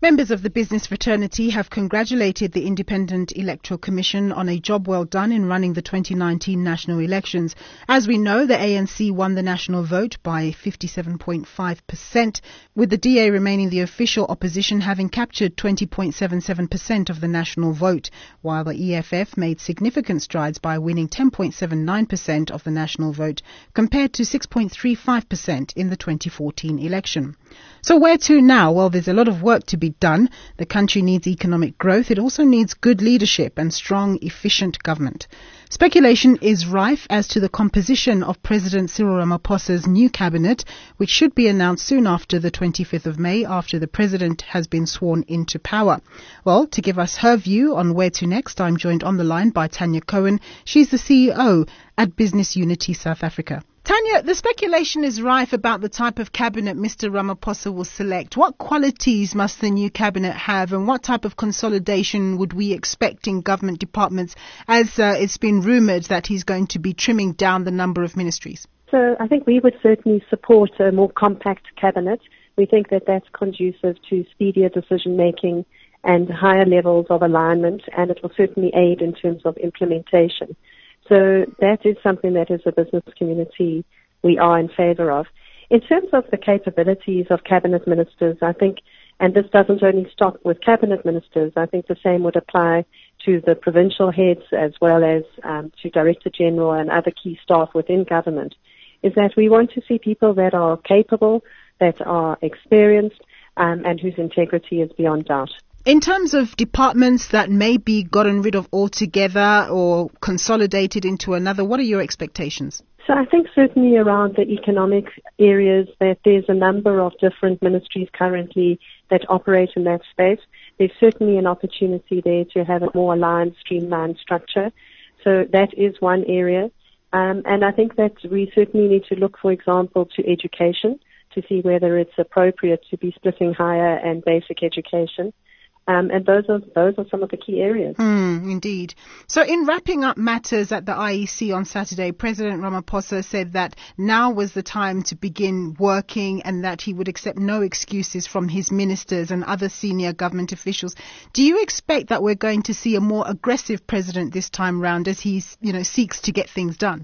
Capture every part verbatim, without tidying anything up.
Members of the business fraternity have congratulated the Independent Electoral Commission on a job well done in running the twenty nineteen national elections. As we know, the A N C won the national vote by fifty-seven point five percent, with the D A remaining the official opposition, having captured twenty point seven seven percent of the national vote, while the E F F made significant strides by winning ten point seven nine percent of the national vote, compared to six point three five percent in the twenty fourteen election. So where to now? Well, there's a lot of work to be done. The country needs economic growth. It also needs good leadership and strong, efficient government. Speculation is rife as to the composition of President Cyril Ramaphosa's new cabinet, which should be announced soon after the twenty-fifth of May, after the president has been sworn into power. Well, to give us her view on where to next, I'm joined on the line by Tanya Cohen. She's the C E O at Business Unity South Africa. Tanya, the speculation is rife about the type of cabinet Mister Ramaphosa will select. What qualities must the new cabinet have, and what type of consolidation would we expect in government departments, as uh, it's been rumoured that he's going to be trimming down the number of ministries? So I think we would certainly support a more compact cabinet. We think that that's conducive to speedier decision making and higher levels of alignment, and it will certainly aid in terms of implementation. So that is something that as a business community we are in favour of. In terms of the capabilities of cabinet ministers, I think, and this doesn't only stop with cabinet ministers, I think the same would apply to the provincial heads as well as um, to Director General and other key staff within government, is that we want to see people that are capable, that are experienced, um, and whose integrity is beyond doubt. In terms of departments that may be gotten rid of altogether or consolidated into another, what are your expectations? So I think certainly around the economic areas that there's a number of different ministries currently that operate in that space. There's certainly an opportunity there to have a more aligned, streamlined structure. So that is one area. Um, and I think that we certainly need to look, for example, to education to see whether it's appropriate to be splitting higher and basic education. Um, and those are those are some of the key areas. Mm, indeed. So in wrapping up matters at the I E C on Saturday, President Ramaphosa said that now was the time to begin working and that he would accept no excuses from his ministers and other senior government officials. Do you expect that we're going to see a more aggressive president this time round as he, you know, seeks to get things done?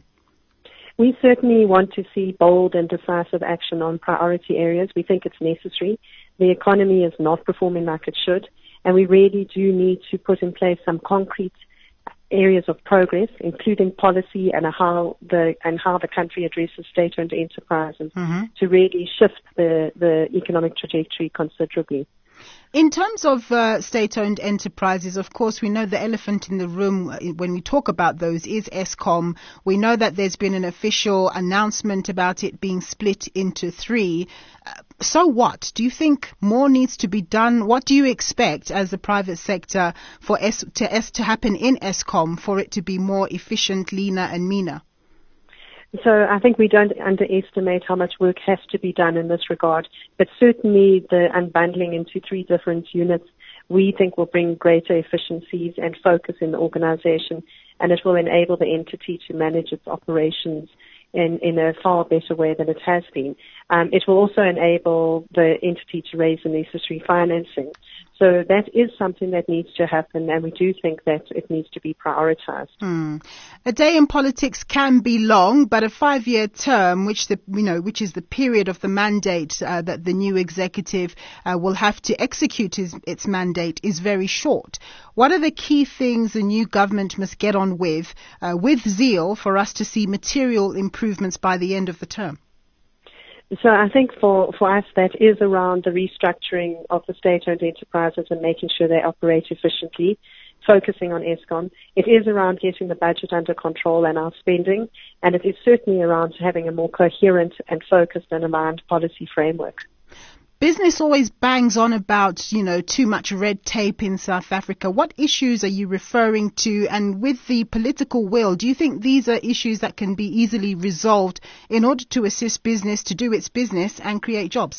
We certainly want to see bold and decisive action on priority areas. We think it's necessary. The economy is not performing like it should. And we really do need to put in place some concrete areas of progress, including policy and how the and how the country addresses state-owned enterprises, mm-hmm. to really shift the, the economic trajectory considerably. In terms of uh, state-owned enterprises, of course, we know the elephant in the room when we talk about those is Eskom. We know that there's been an official announcement about it being split into three. Uh, so what? Do you think more needs to be done? What do you expect as the private sector for es- to, es- to happen in Eskom for it to be more efficient, leaner and meaner? So I think we don't underestimate how much work has to be done in this regard, but certainly the unbundling into three different units we think will bring greater efficiencies and focus in the organization, and it will enable the entity to manage its operations in, in a far better way than it has been. Um, it will also enable the entity to raise the necessary financing. So that is something that needs to happen, and we do think that it needs to be prioritized. Hmm. A day in politics can be long, but a five-year term, which the you know, which is the period of the mandate uh, that the new executive uh, will have to execute his, its mandate, is very short. What are the key things the new government must get on with, uh, with zeal, for us to see material improvements by the end of the term? So I think for, for us that is around the restructuring of the state-owned enterprises and making sure they operate efficiently, focusing on Eskom. It is around getting the budget under control and our spending, and it is certainly around having a more coherent and focused and aligned policy framework. Business always bangs on about, you know, too much red tape in South Africa. What issues are you referring to? And with the political will, do you think these are issues that can be easily resolved in order to assist business to do its business and create jobs?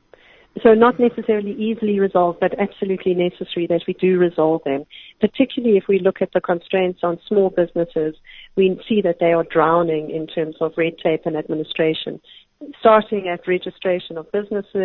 So not necessarily easily resolved, but absolutely necessary that we do resolve them. Particularly if we look at the constraints on small businesses, we see that they are drowning in terms of red tape and administration. Starting at registration of businesses,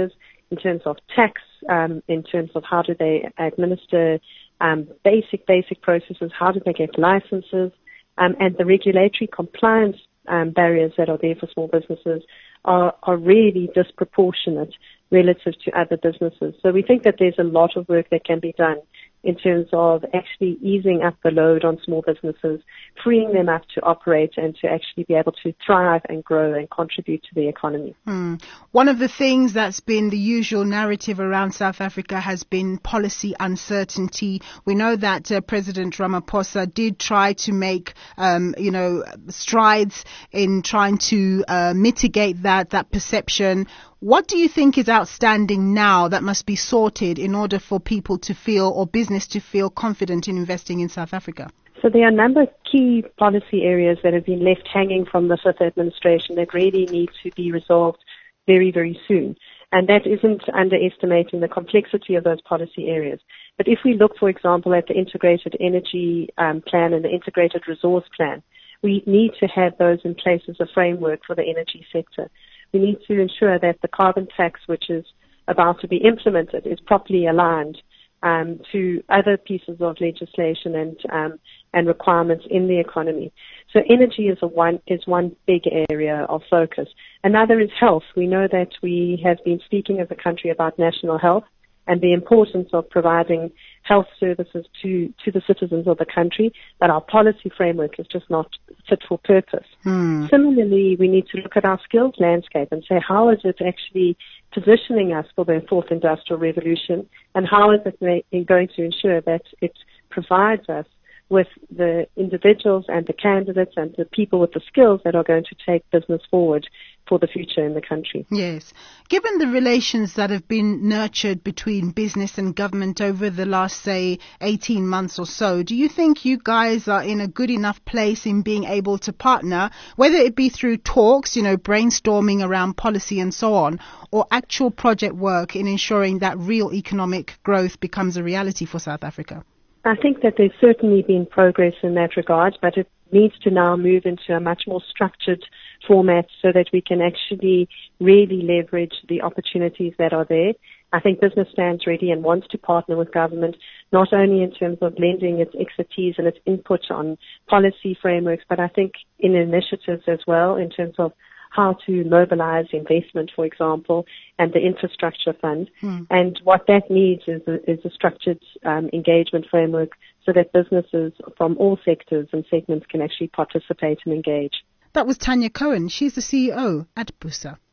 in terms of tax, um, in terms of how do they administer um, basic, basic processes, how do they get licenses, um, and the regulatory compliance um, barriers that are there for small businesses are, are really disproportionate relative to other businesses. So we think that there's a lot of work that can be done in terms of actually easing up the load on small businesses, freeing them up to operate and to actually be able to thrive and grow and contribute to the economy. Hmm. One of the things that's been the usual narrative around South Africa has been policy uncertainty. We know that uh, President Ramaphosa did try to make, um, you know, strides in trying to uh, mitigate that, that perception. What do you think is outstanding now that must be sorted in order for people to feel or business to feel confident in investing in South Africa? So there are a number of key policy areas that have been left hanging from the fifth administration that really need to be resolved very, very soon. And that isn't underestimating the complexity of those policy areas. But if we look, for example, at the integrated energy um, plan and the integrated resource plan, we need to have those in place as a framework for the energy sector. We need to ensure that the carbon tax, which is about to be implemented, is properly aligned um, to other pieces of legislation and um, and requirements in the economy. So energy is a one is one big area of focus. Another is health. We know that we have been speaking as a country about national health and the importance of providing health services to, to the citizens of the country, but our policy framework is just not fit for purpose. Hmm. Similarly, we need to look at our skills landscape and say, how is it actually positioning us for the fourth industrial revolution, and how is it ma- going to ensure that it provides us with the individuals and the candidates and the people with the skills that are going to take business forward for the future in the country. Yes. Given the relations that have been nurtured between business and government over the last, say, eighteen months or so, do you think you guys are in a good enough place in being able to partner, whether it be through talks, you know, brainstorming around policy and so on, or actual project work in ensuring that real economic growth becomes a reality for South Africa? I think that there's certainly been progress in that regard, but it needs to now move into a much more structured format so that we can actually really leverage the opportunities that are there. I think business stands ready and wants to partner with government, not only in terms of lending its expertise and its input on policy frameworks, but I think in initiatives as well in terms of how to mobilize investment, for example, and the infrastructure fund. Hmm. And what that needs is a, is a structured um, engagement framework so that businesses from all sectors and segments can actually participate and engage. That was Tanya Cohen. She's the C E O at BUSA.